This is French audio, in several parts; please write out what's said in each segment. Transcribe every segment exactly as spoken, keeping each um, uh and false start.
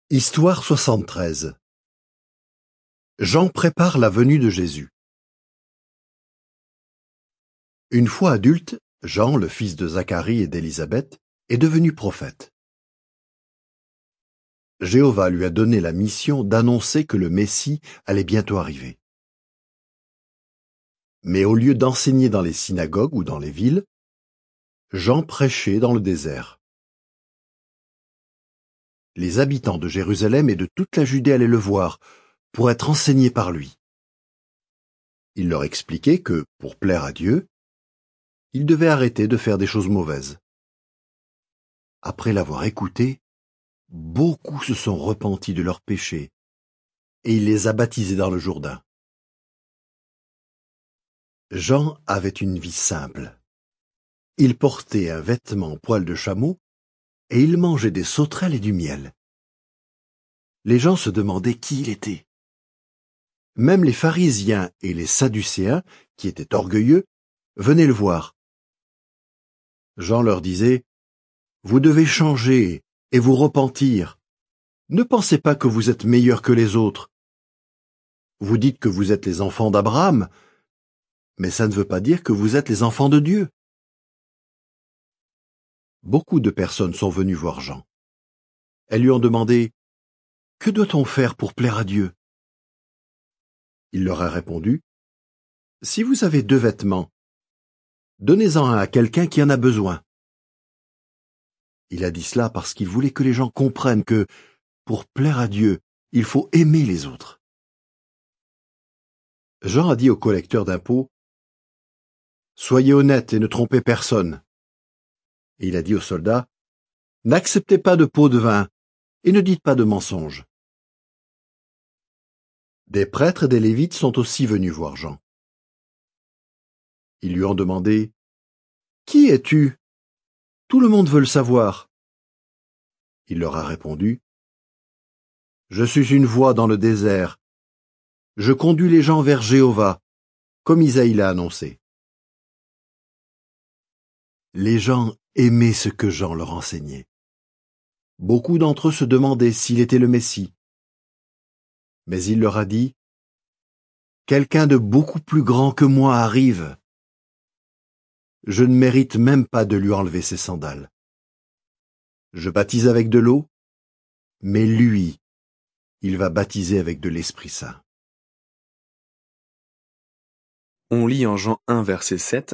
Histoire soixante-treize. Jean prépare la venue de Jésus. Une fois adulte, Jean, le fils de Zacharie et d'Élisabeth, est devenu prophète. Jéhovah lui a donné la mission d'annoncer que le Messie allait bientôt arriver. Mais au lieu d'enseigner dans les synagogues ou dans les villes, Jean prêchait dans le désert. Les habitants de Jérusalem et de toute la Judée allaient le voir pour être enseignés par lui. Il leur expliquait que, pour plaire à Dieu, ils devaient arrêter de faire des choses mauvaises. Après l'avoir écouté, beaucoup se sont repentis de leurs péchés et il les a baptisés dans le Jourdain. Jean avait une vie simple. Il portait un vêtement en poil de chameau et il mangeait des sauterelles et du miel. Les gens se demandaient qui il était. Même les pharisiens et les sadducéens, qui étaient orgueilleux, venaient le voir. Jean leur disait « Vous devez changer et vous repentir. Ne pensez pas que vous êtes meilleurs que les autres. Vous dites que vous êtes les enfants d'Abraham, mais ça ne veut pas dire que vous êtes les enfants de Dieu. » Beaucoup de personnes sont venues voir Jean. Elles lui ont demandé « Que doit-on faire pour plaire à Dieu ?» Il leur a répondu « Si vous avez deux vêtements, donnez-en un à quelqu'un qui en a besoin. » Il a dit cela parce qu'il voulait que les gens comprennent que, pour plaire à Dieu, il faut aimer les autres. Jean a dit au collecteur d'impôts « Soyez honnêtes et ne trompez personne. » Et il a dit aux soldats « N'acceptez pas de pots de vin et ne dites pas de mensonges. » Des prêtres et des lévites sont aussi venus voir Jean. Ils lui ont demandé « Qui es-tu ? Tout le monde veut le savoir. » Il leur a répondu « Je suis une voix dans le désert. Je conduis les gens vers Jéhovah, comme Isaïe l'a annoncé. » Les gens aimaient ce que Jean leur enseignait. Beaucoup d'entre eux se demandaient s'il était le Messie. Mais il leur a dit « Quelqu'un de beaucoup plus grand que moi arrive. Je ne mérite même pas de lui enlever ses sandales. Je baptise avec de l'eau, mais lui, il va baptiser avec de l'Esprit Saint. » On lit en Jean un verset sept.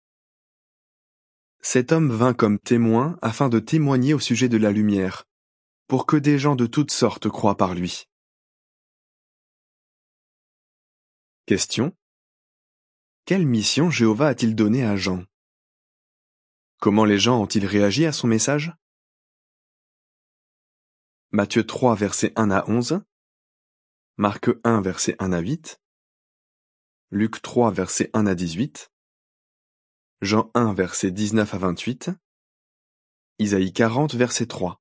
Cet homme vint comme témoin afin de témoigner au sujet de la lumière, pour que des gens de toutes sortes croient par lui. Question. Quelle mission Jéhovah a-t-il donnée à Jean? Comment les gens ont-ils réagi à son message? Matthieu trois versets un à onze, Marc un verset un à huit, Luc trois versets un à dix-huit, Jean un verset dix-neuf à vingt-huit, Isaïe quarante verset trois.